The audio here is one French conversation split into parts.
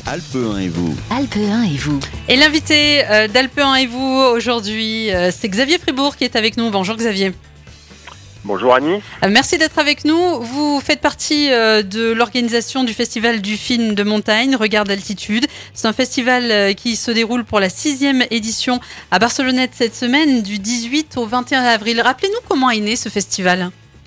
Alpe 1 et vous. Alpe 1 et vous. Et l'invité d'Alpe 1 et vous aujourd'hui, c'est Xavier Fribourg qui est avec nous. Bonjour Xavier. Bonjour Annie. Merci d'être avec nous. Vous faites partie de l'organisation du Festival du film de montagne, Regard d'altitude. C'est un festival qui se déroule pour la 6e édition à Barcelonnette cette semaine, du 18 au 21 avril. Rappelez-nous comment est né ce festival.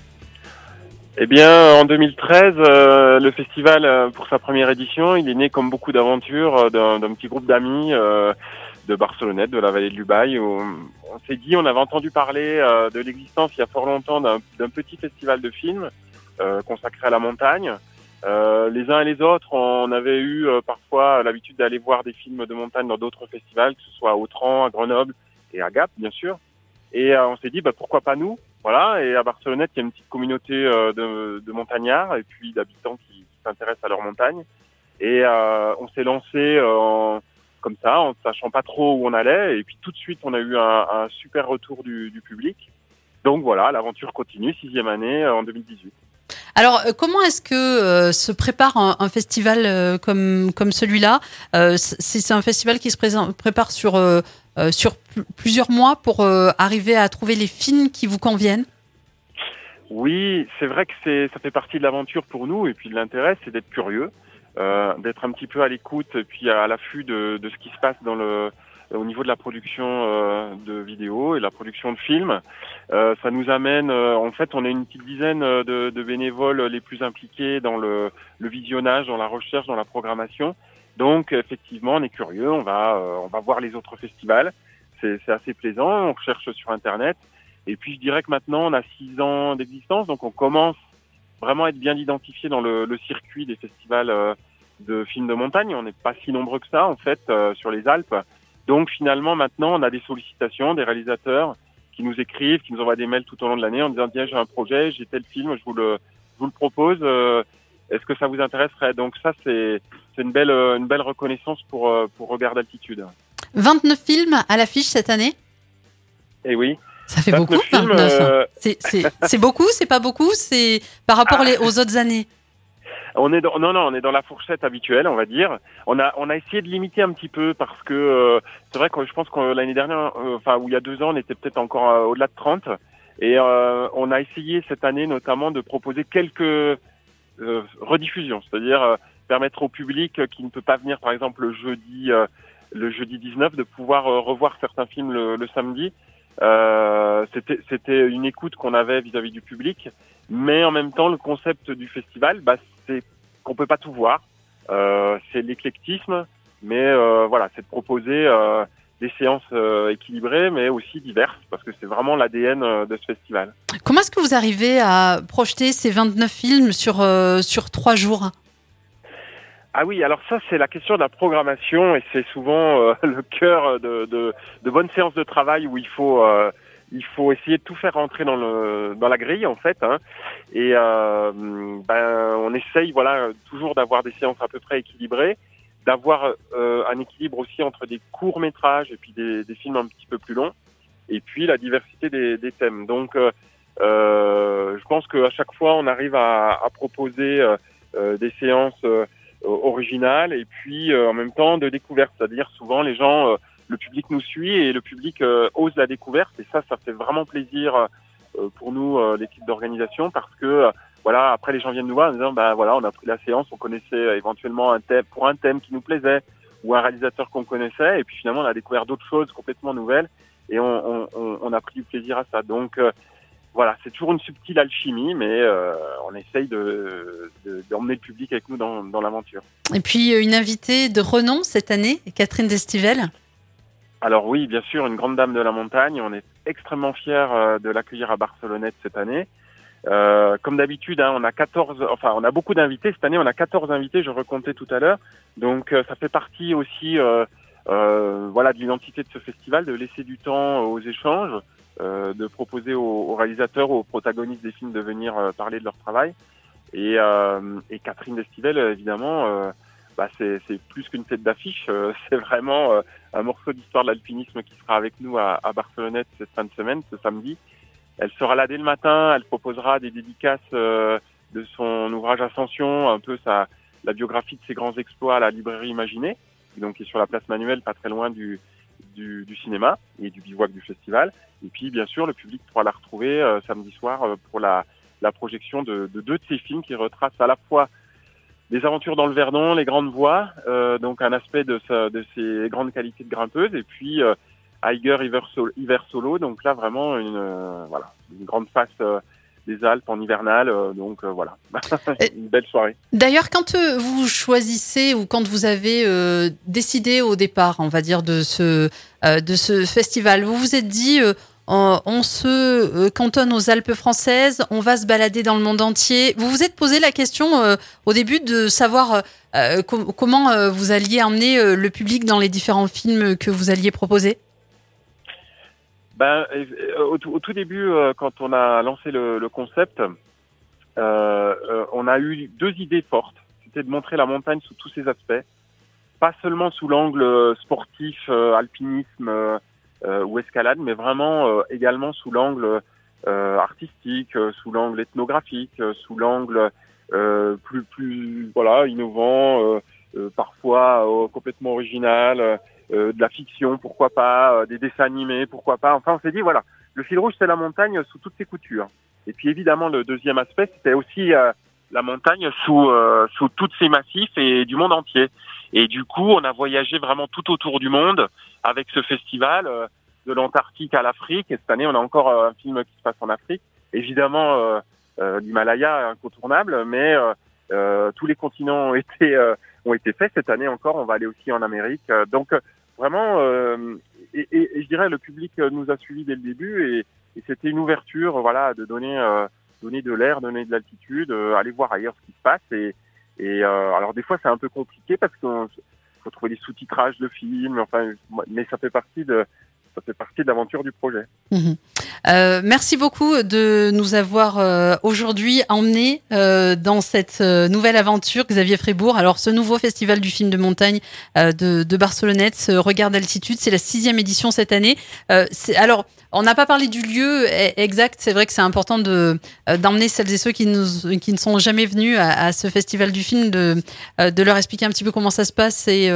Eh bien, en 2013, le festival, pour sa première édition, il est né comme beaucoup d'aventures d'un petit groupe d'amis de Barcelonnette, de la vallée de l'Ubaye. On s'est dit, on avait entendu parler de l'existence il y a fort longtemps d'un petit festival de films consacré à la montagne. Les uns et les autres, on avait eu parfois l'habitude d'aller voir des films de montagne dans d'autres festivals, que ce soit à Autran, à Grenoble et à Gap, bien sûr. Et on s'est dit, pourquoi pas nous? Voilà, et à Barcelonnette, il y a une petite communauté de montagnards et puis d'habitants qui s'intéressent à leur montagne. Et on s'est lancé comme ça, en ne sachant pas trop où on allait. Et puis tout de suite, on a eu un super retour du public. Donc voilà, l'aventure continue, 6e année en 2018. Alors, comment est-ce que se prépare un festival comme celui-là ? C'est un festival qui se prépare sur plusieurs mois pour arriver à trouver les films qui vous conviennent ? Oui, c'est vrai que ça fait partie de l'aventure pour nous et puis de l'intérêt, c'est d'être curieux, d'être un petit peu à l'écoute et puis à l'affût de ce qui se passe au niveau de la production de vidéos et la production de films. Ça nous amène, en fait, on est une petite dizaine de bénévoles les plus impliqués dans le visionnage, dans la recherche, dans la programmation. Donc, effectivement, on est curieux, on va voir les autres festivals. C'est assez plaisant, on recherche sur Internet. Et puis, je dirais que maintenant, on a 6 ans d'existence, donc on commence vraiment à être bien identifié dans le circuit des festivals de films de montagne. On n'est pas si nombreux que ça, en fait, sur les Alpes. Donc, finalement, maintenant, on a des sollicitations, des réalisateurs qui nous écrivent, qui nous envoient des mails tout au long de l'année en disant, tiens, j'ai un projet, j'ai tel film, je vous le propose. Est-ce que ça vous intéresserait? Donc ça, c'est une belle reconnaissance pour Regard d'altitude. 29 films à l'affiche cette année? Eh oui. Ça fait beaucoup, 29. C'est beaucoup, c'est pas beaucoup, c'est par rapport aux autres années. On est dans la fourchette habituelle, on va dire. On a essayé de limiter un petit peu parce que c'est vrai que je pense que l'année dernière, ou il y a 2 ans, on était peut-être encore au-delà de 30. Et on a essayé cette année notamment de proposer quelques rediffusions, c'est-à-dire permettre au public qui ne peut pas venir, par exemple, le jeudi 19, de pouvoir revoir certains films le samedi. C'était une écoute qu'on avait vis-à-vis du public, mais en même temps, le concept du festival, c'est qu'on peut pas tout voir. C'est l'éclectisme, mais voilà, c'est de proposer des séances équilibrées, mais aussi diverses, parce que c'est vraiment l'ADN de ce festival. Comment est-ce que vous arrivez à projeter ces 29 films sur 3 jours ? Ah oui, alors ça, c'est la question de la programmation, et c'est souvent le cœur de bonnes séances de travail où il faut essayer de tout faire rentrer dans la grille, en fait, hein. Et on essaye, toujours d'avoir des séances à peu près équilibrées, d'avoir un équilibre aussi entre des courts métrages et puis des films un petit peu plus longs, et puis la diversité des thèmes. Donc, je pense qu'à chaque fois, on arrive à proposer des séances originales et puis en même temps de découverte. C'est-à-dire souvent les gens, le public nous suit et le public ose la découverte, et ça fait vraiment plaisir pour nous, l'équipe d'organisation, parce que après les gens viennent nous voir en disant on a pris la séance, on connaissait éventuellement un thème qui nous plaisait ou un réalisateur qu'on connaissait, et puis finalement on a découvert d'autres choses complètement nouvelles et on a pris du plaisir à ça. Donc c'est toujours une subtile alchimie, mais on essaye d'emmener le public avec nous dans l'aventure. Et puis une invitée de renom cette année, Catherine Destivelle. Alors oui, bien sûr, une grande dame de la montagne. On est extrêmement fiers de l'accueillir à Barcelonnette cette année. Comme d'habitude, on a beaucoup d'invités. Cette année, on a 14 invités, je recomptais tout à l'heure. Donc ça fait partie aussi de l'identité de ce festival, de laisser du temps aux échanges, de proposer aux réalisateurs, aux protagonistes des films de venir parler de leur travail. Et Catherine Destivelle, évidemment, c'est plus qu'une tête d'affiche. C'est vraiment un morceau d'histoire de l'alpinisme qui sera avec nous à Barcelonnette cette fin de semaine, ce samedi. Elle sera là dès le matin. Elle proposera des dédicaces de son ouvrage Ascension, un peu la biographie de ses grands exploits à la librairie Imaginée, donc qui est sur la place Manuel, pas très loin du cinéma et du bivouac du festival. Et puis, bien sûr, le public pourra la retrouver samedi soir pour la projection de 2 de ces films qui retracent à la fois des aventures dans le Verdon, les grandes voies, donc un aspect de ses grandes qualités de grimpeuse, et puis Eiger hiver solo, donc là vraiment une grande face des Alpes en hivernale, donc voilà, une belle soirée. D'ailleurs, quand vous choisissez ou quand vous avez décidé au départ, on va dire, de ce festival, vous vous êtes dit on se cantonne aux Alpes françaises, on va se balader dans le monde entier. Vous vous êtes posé la question au début de savoir comment vous alliez emmener le public dans les différents films que vous alliez proposer? Au tout début, quand on a lancé le concept, on a eu 2 idées fortes. C'était de montrer la montagne sous tous ses aspects, pas seulement sous l'angle sportif, alpinisme ou escalade, mais vraiment également sous l'angle artistique, sous l'angle ethnographique, sous l'angle plus innovant, parfois complètement original. De la fiction, pourquoi pas, des dessins animés, pourquoi pas. Enfin, on s'est dit, voilà, le fil rouge, c'est la montagne sous toutes ses coutures. Et puis, évidemment, le deuxième aspect, c'était aussi la montagne sous tous ses massifs et du monde entier. Et du coup, on a voyagé vraiment tout autour du monde avec ce festival, de l'Antarctique à l'Afrique. Et cette année, on a encore un film qui se passe en Afrique. Évidemment, l'Himalaya incontournable, mais tous les continents ont été faits. Cette année encore, on va aller aussi en Amérique. Donc, vraiment, et je dirais, le public nous a suivis dès le début et c'était une ouverture, voilà, de donner de l'air, donner de l'altitude, aller voir ailleurs ce qui se passe. Alors, des fois, c'est un peu compliqué parce qu'il faut trouver des sous-titrages de films, enfin, mais ça fait partie de l'aventure du projet. Merci beaucoup de nous avoir aujourd'hui emmenés dans cette nouvelle aventure, Xavier Frébourg. Alors, ce nouveau festival du film de montagne de Barcelonnette, Regard d'altitude, c'est la 6e édition cette année. Alors, on n'a pas parlé du lieu exact. C'est vrai que c'est important d'emmener celles et ceux qui ne sont jamais venus à ce festival du film, de leur expliquer un petit peu comment ça se passe et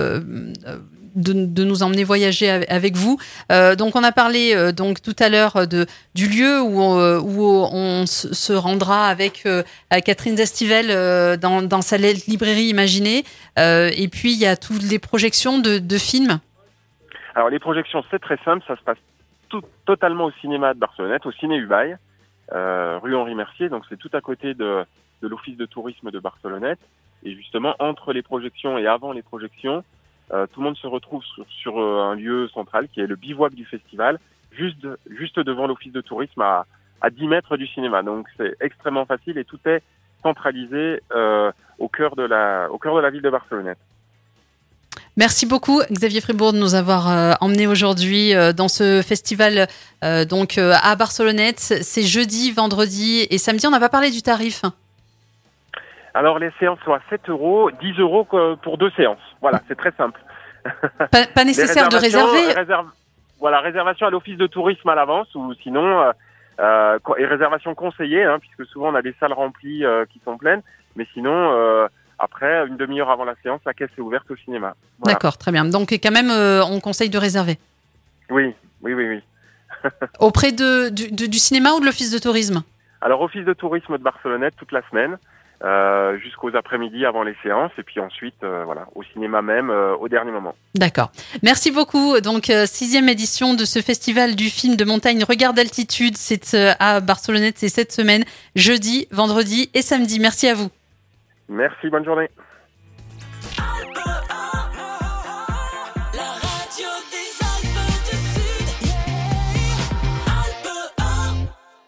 de nous emmener voyager avec vous. Donc on a parlé donc tout à l'heure du lieu où on se rendra avec Catherine Destivelle dans sa librairie Imaginée. Et puis il y a toutes les projections de films. Alors les projections, c'est très simple, ça se passe totalement au cinéma de Barcelonnette, au Ciné Ubaye, rue Henri Mercier, donc c'est tout à côté de l'office de tourisme de Barcelonnette. Et justement, entre les projections et avant les projections, tout le monde se retrouve sur un lieu central qui est le bivouac du festival, juste devant l'office de tourisme à 10 mètres du cinéma. Donc c'est extrêmement facile et tout est centralisé au cœur de la ville de Barcelonnette. Merci beaucoup Xavier Frébourg de nous avoir emmenés aujourd'hui dans ce festival donc à Barcelonnette. C'est jeudi, vendredi et samedi. On n'a pas parlé du tarif. Alors les séances sont à 7 €, 10 € pour 2 séances. Voilà, c'est très simple. Pas nécessaire de réserver. Réservation à l'office de tourisme à l'avance ou sinon et réservation conseillée, puisque souvent on a des salles remplies qui sont pleines. Mais sinon, après, une demi-heure avant la séance, la caisse est ouverte au cinéma. Voilà. D'accord, très bien. Donc quand même, on conseille de réserver. Oui. Auprès du cinéma ou de l'office de tourisme? Alors, office de tourisme de Barcelonnette toute la semaine, jusqu'aux après-midi avant les séances, et puis ensuite, au cinéma même, au dernier moment. D'accord. Merci beaucoup. Donc, 6e édition de ce festival du film de montagne Regard d'altitude. C'est à Barcelonnette, c'est cette semaine, jeudi, vendredi et samedi. Merci à vous. Merci, bonne journée.